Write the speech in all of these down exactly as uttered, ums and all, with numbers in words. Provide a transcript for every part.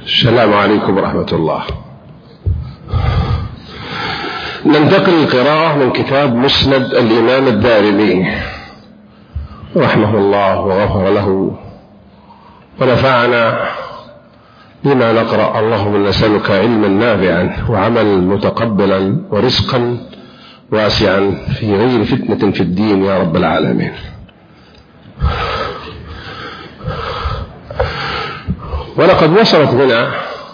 السلام عليكم ورحمة الله. ننتقل القراءة من كتاب مسند الإمام الدارمي رحمه الله وغفر له ونفعنا بما نقرأ. اللهم نسألك علما نافعا وعملا متقبلا ورزقا واسعا في غير فتنة في الدين يا رب العالمين. ولقد وصلت بنا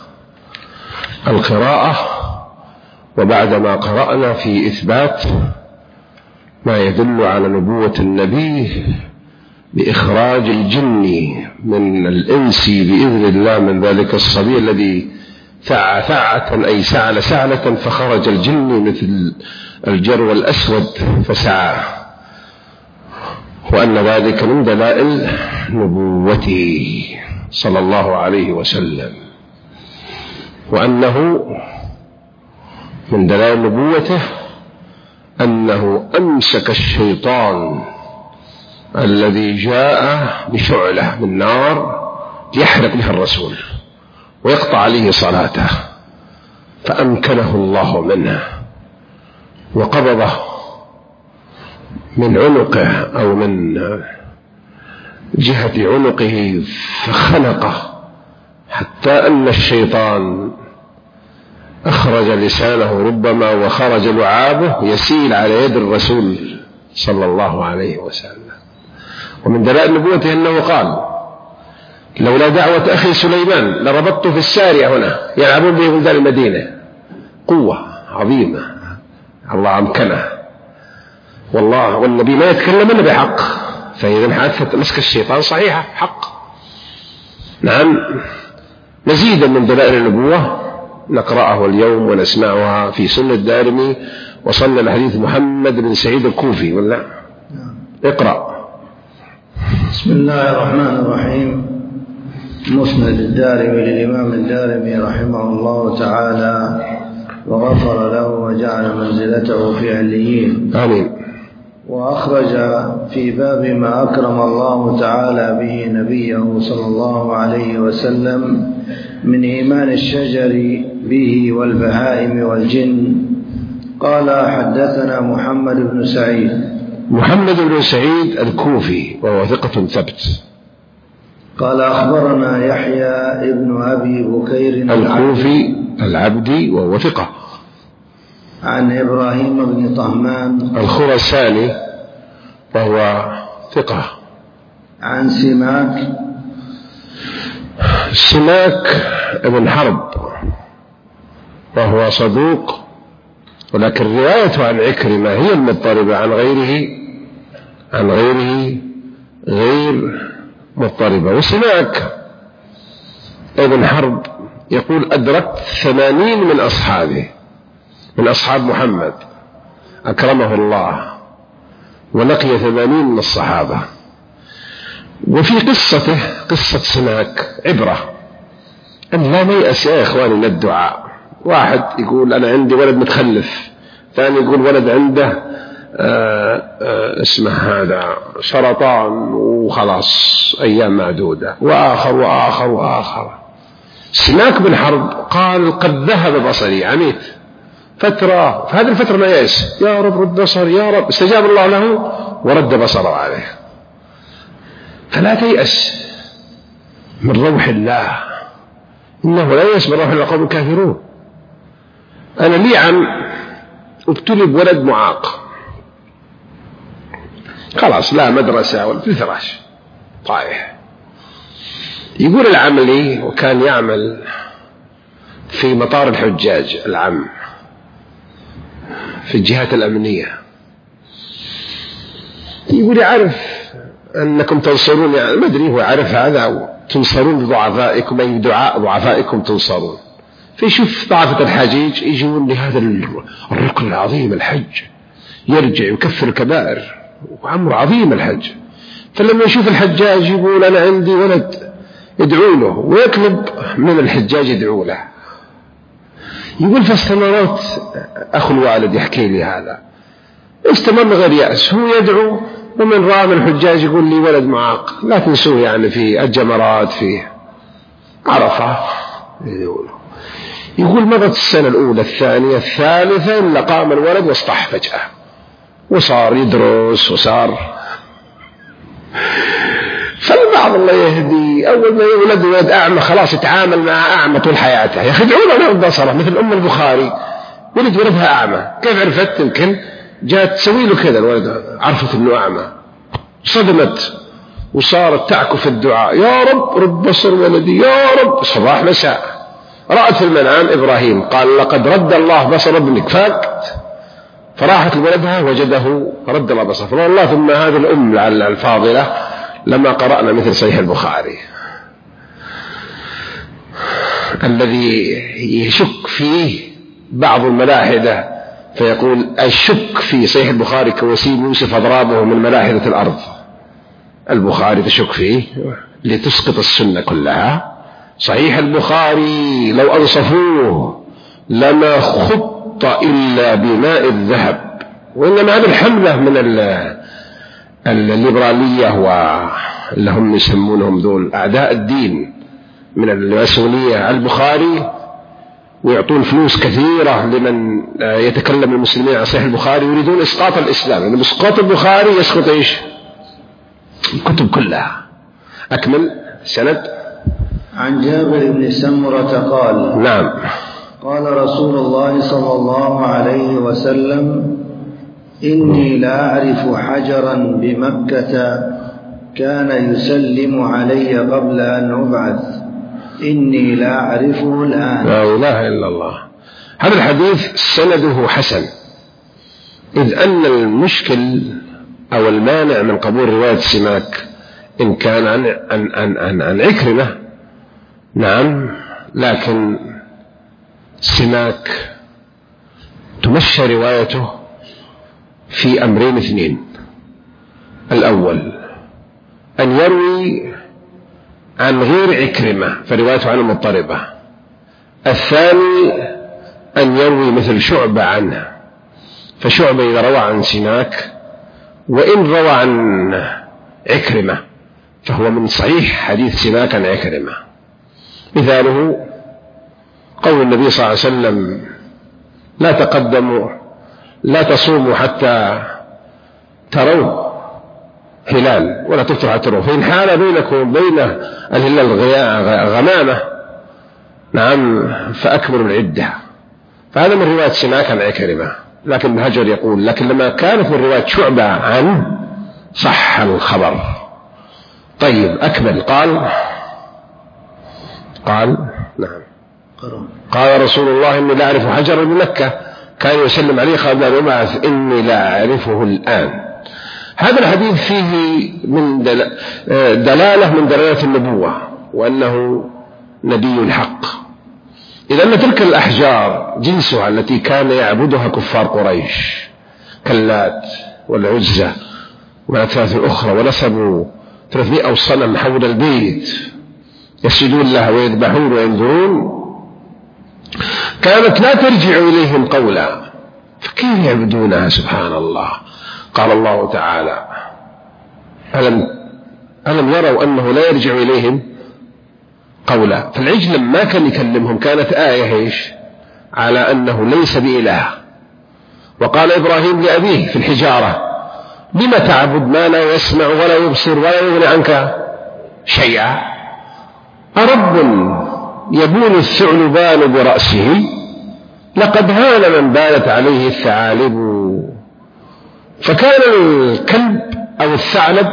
القراءة وبعدما قرأنا في إثبات ما يدل على نبوة النبي بإخراج الجن من الإنس بإذن الله من ذلك الصبي الذي ثع ثعة أي سعل سعلة فخرج الجن مثل الجرو الأسود فسعى، وأن ذلك من دلائل نبوته صلى الله عليه وسلم، وأنه من دلائل نبوته أنه أمسك الشيطان الذي جاء بشعلة من نار ليحرق بها الرسول ويقطع عليه صلاته، فأمكنه الله منه وقبضه من عنقه أو من جهة عنقه فخنقه حتى أن الشيطان أخرج لسانه ربما وخرج لعابه يسيل على يد الرسول صلى الله عليه وسلم. ومن دلائل نبوته أنه قال: لولا دعوة أخي سليمان لربطت في السارية هنا يلعبون به بلدان المدينة. قوة عظيمة الله أمكنه، والله والنبي ما يتكلم إلا بحق، فإذا حادثة مسك الشيطان صحيحة حق. نعم. مزيدا من دلائل النبوة نقرأه اليوم ونسمعها في سنة الدارمي. وصلنا لحديث محمد بن سعيد الكوفي ولا اقرأ. بسم الله الرحمن الرحيم. مسند الدارمي للإمام الدارمي رحمه الله تعالى وغفر له وجعل منزلته في عليين، آمين. وأخرج في باب ما أكرم الله تعالى به نبيه صلى الله عليه وسلم من إيمان الشجر به والبهائم والجن. قال: حدثنا محمد بن سعيد. محمد بن سعيد الكوفي وهو ثقة ثبت. قال: أخبرنا يحيى ابن أبي بكير الكوفي العبدي وهو ثقة. عن إبراهيم بن طهمان الخرساني وهو ثقة. عن سماك سماك ابن حرب وهو صدوق، ولكن روايته عن عكرمة هي المضطربة، عن غيره عن غيره غير مضطربة. وسماك ابن حرب يقول: أدركت ثمانين من أصحابه من أصحاب محمد أكرمه الله، ولقي ثمانين من الصحابة. وفي قصته قصة سماك عبرة أن لا نيأس يا إخواني من الدعاء. واحد يقول أنا عندي ولد متخلف، ثاني يقول ولد عنده آآ آآ اسمه هذا سرطان وخلاص أيام معدودة، وآخر وآخر وآخر. سماك بن حرب قال: قد ذهب بصري، عميت فترة، في هذه الفترة ما يأس، يا رب رد بصر يا رب. استجاب الله له ورد بصره عليه. فلا تيأس من روح الله، إنه لا يأس من روح الله قوم كافرون. أنا لي عم ابتلي بولد معاق، خلاص لا مدرسة ولا في الفراش طايح. يقول العملي، وكان يعمل في مطار الحجاج العام في الجهات الأمنية، يقول يعرف أنكم تنصرون، يعني ما أدري هو يعرف هذا، تنصرون بضعفائكم، أي دعاء ضعفائكم تنصرون. فيشوف ضعفة الحجيج يجون لهذا الركن العظيم الحج، يرجع يكفر الكبائر وعمر عظيم الحج. فلما يشوف الحجاج يقول أنا عندي ولد يدعو له، ويطلب من الحجاج يدعو له. يقول فاستمرت، أخو الوالد يحكي لي هذا، استمر غير يأس، هو يدعو ومن رأى من الحجاج يقول لي ولد معاق لا تنسوه، يعني في الجمرات في عرفة يقول مضت السنة الأولى الثانية الثالثة إلا قام الولد واصطح فجأة وصار يدرس وصار. فالبعض الله يهدي أول ما يولد ولد أعمى خلاص يتعامل مع أعمى طول حياته، يخدعون له البصرة مثل أم البخاري ولد ولدها أعمى، كيف عرفت؟ يمكن جاءت تسوي له كذا الولد عرفت إنه أعمى صدمت وصارت تعكف الدعاء يا رب رب بصر ولدي يا رب صباح مساء. رأت في المنام إبراهيم قال لقد رد الله بصر ابنك فاقت، فراحت لولدها وجده رد الله بصر. فالله ثم هذه الأم الفاضلة لما قرأنا مثل صحيح البخاري الذي يشك فيه بعض الملاحدة فيقول الشك في صحيح البخاري كوسيم يوسف أضرابه من ملاحدة الأرض. البخاري تشك فيه لتسقط السنة كلها. صحيح البخاري لو أنصفوه لما خط إلا بماء الذهب، وإنما هذه الحملة من الليبرالية واللي هم يسمونهم ذول أعداء الدين من الماسونية البخاري، ويعطون فلوس كثيرة لمن يتكلم المسلمين عن صحيح البخاري، يريدون إسقاط الإسلام. يعني بإسقاط البخاري يسقط إيش؟ الكتب كلها. أكمل سند. عن جابر بن سمرة قال نعم قال رسول الله صلى الله عليه وسلم إني لا أعرف حجرا بمكة كان يسلم علي قبل أن أبعث إني لا أعرفه الآن. لا إله إلا الله. هذا الحديث سنده حسن، إذ أن المشكل أو المانع من قبول رواية سماك إن كان عن, عن, عن, عن, عن عكرمة نعم، لكن سماك تمشى روايته في أمرين اثنين. الأول أن يروي عن غير عكرمة فروايته عنه مضطربة. الثاني أن يروي مثل شعبة عنه، فشعبة إذا روى عن سماك وإن روى عن عكرمة فهو من صحيح حديث سماك عن عكرمة. مثاله قول النبي صلى الله عليه وسلم لا تقدموا لا تصوموا حتى تروا هلال ولا تفطروا حتى تروا، فإن حال بينكم وبين الهلال غمامة نعم فأكملوا العدة. فهذا من رواية سماك عن عكرمة، لكن ابن حجر يقول لكن لما كانت من رواية شعبة عن صح الخبر. طيب أكمل. قال قال نعم قال رسول الله إني لا أعرف حجرا بمكة كان يسلم عليه قبل أن يبعث إني لا أعرفه الآن. هذا الحديث فيه من دلالة من دلالات النبوة وأنه نبي الحق، إذا أن تلك الأحجار جنسها التي كان يعبدها كفار قريش كاللات والعزى والأثلاث الأخرى، ونسبوا ثلاثمائة صنم حول البيت يسجدون لها ويذبحون وينذرون، كانت لا ترجع إليهم قولا، فكيف يعبدونها؟ سبحان الله. قال الله تعالى ألم, ألم يروا أنه لا يرجع إليهم قولا. فالعجل ما كان يكلمهم كانت آية إيش على أنه ليس بإله. وقال إبراهيم لأبيه في الحجارة لم تعبد ما لا يسمع ولا يبصر ولا يغني عنك شيئا أرب يبول الثعلبان برأسه لقد هان من بالت عليه الثعالب. فكان الكلب أو الثعلب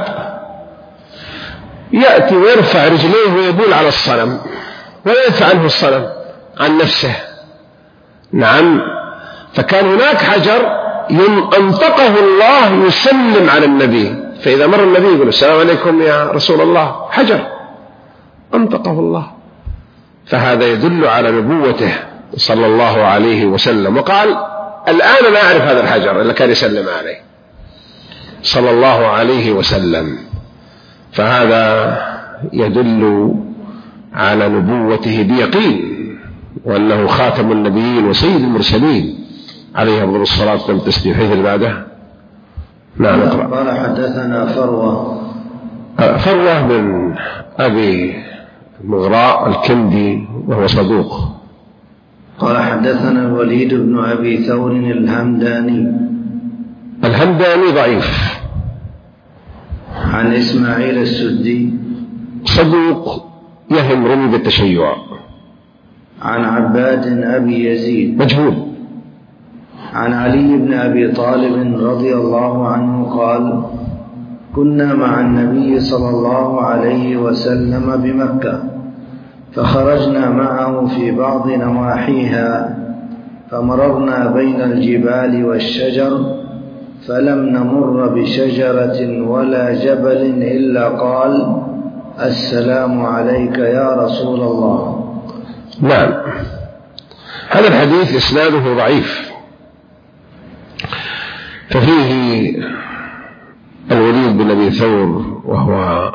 يأتي ويرفع رجليه ويبول على الصنم ولا يدفع عنه الصنم عن نفسه نعم. فكان هناك حجر أنطقه الله يسلم على النبي، فإذا مر النبي يقول السلام عليكم يا رسول الله، حجر أنطقه الله. فهذا يدل على نبوته صلى الله عليه وسلم. وقال الآن لا أعرف هذا الحجر اللي كان يسلم عليه صلى الله عليه وسلم. فهذا يدل على نبوته بيقين وأنه خاتم النبيين وسيد المرسلين عليه أفضل الصلاة والتسليم. حيث البعده نعم اقرأ. قال حدثنا فروة فروة من أبي المغراء الكندي وهو صدوق. قال حدثنا الوليد بن أبي ثور الهمداني. الهمداني ضعيف. عن إسماعيل السدي صدوق يهم رمي بالتشيع. عن عباد أبي يزيد مجهول. عن علي بن أبي طالب رضي الله عنه قال كنا مع النبي صلى الله عليه وسلم بمكة فخرجنا معه في بعض نواحيها فمررنا بين الجبال والشجر فلم نمر بشجرة ولا جبل إلا قال السلام عليك يا رسول الله. نعم، هذا الحديث إسناده ضعيف، ففيه الوليد بن أبي ثور وهو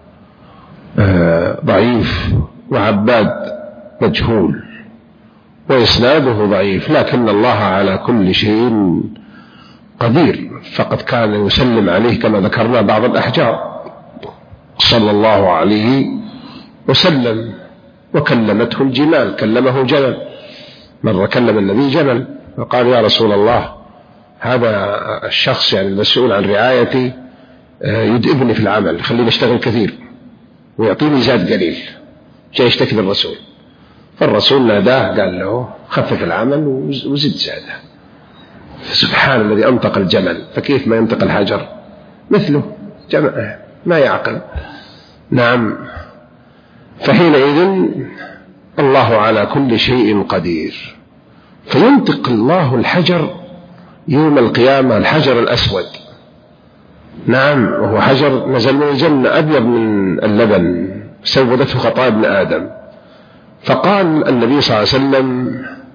ضعيف، وعباد مجهول، وإسناده ضعيف، لكن الله على كل شيء قدير، فقد كان يسلم عليه كما ذكرنا بعض الأحجار صلى الله عليه وسلم، وكلمته الجمال، كلمه جمل، مرة كلم النبي جمل وقال يا رسول الله هذا الشخص يعني المسؤول عن رعايتي يدئبني في العمل، خليني اشتغل كثير ويعطيني زاد قليل، جاي يشتكي للرسول. فالرسول ناداه قال له خفف العمل وزد زاده. سبحان الذي أنطق الجمل، فكيف ما ينطق الحجر مثله جمع ما يعقل. نعم، فحينئذ الله على كل شيء قدير، فينطق الله الحجر يوم القيامة، الحجر الأسود، نعم، وهو حجر نزل من الجنة أبيض من اللبن، سودته خطايا ابن آدم. فقال النبي صلى الله عليه وسلم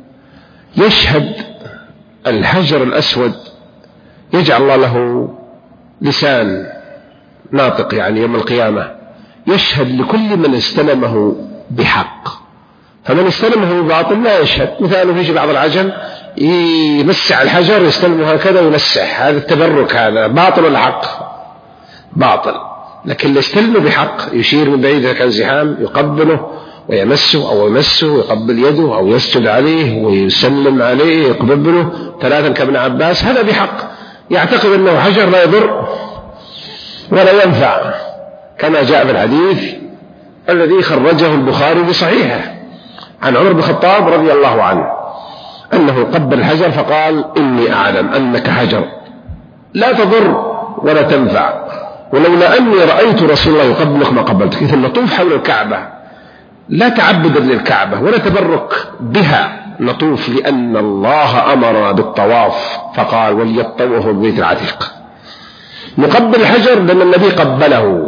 يشهد الحجر الأسود، يجعل الله له لسان ناطق يعني يوم القيامة، يشهد لكل من استلمه بحق، فمن استلمه بباطل لا يشهد. مثاله فيش بعض العجل يمسح الحجر يستلمه هكذا ويمسح، هذا التبرك، هذا باطل الحق باطل. لكن اللي استلمه بحق يشير من بعيد إذا كان زحام يقبله ويمسه أو يمسه ويقبل يده أو يسجد عليه ويسلم عليه يقبله ثلاثا كابن عباس، هذا بحق، يعتقد أنه حجر لا يضر ولا ينفع، كما جاء في الحديث الذي خرجه البخاري بصحيحه عن عمر بن الخطاب رضي الله عنه أنه قبل الحجر فقال إني أعلم أنك حجر لا تضر ولا تنفع، ولولا أني رأيت رسول الله يقبلك ما قبلتك. إذن نطوف حول الكعبة لا تعبدا للكعبة ولا تبرك بها، نطوف لأن الله أمر بالطواف فقال وليطوفوا بالبيت العتيق. نقبل الحجر لأن النبي قبله.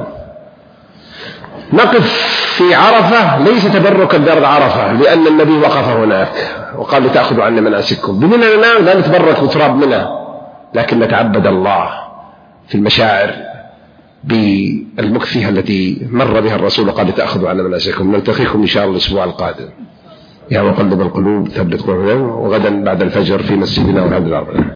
نقف في عرفة ليس تبركا بأرض عرفة لأن النبي وقف هناك وقال لتأخذوا عنا مناسككم، بمنى لا نتبرك بتراب منى، لكن نتعبد الله في المشاعر بالمكثية التي مر بها الرسول وقال لتأخذوا عنا مناسككم. نلتقيكم إن شاء الله الأسبوع القادم. يا مقلب القلوب ثبت قلوبنا، وغدا بعد الفجر في مسجدنا والحمد لله.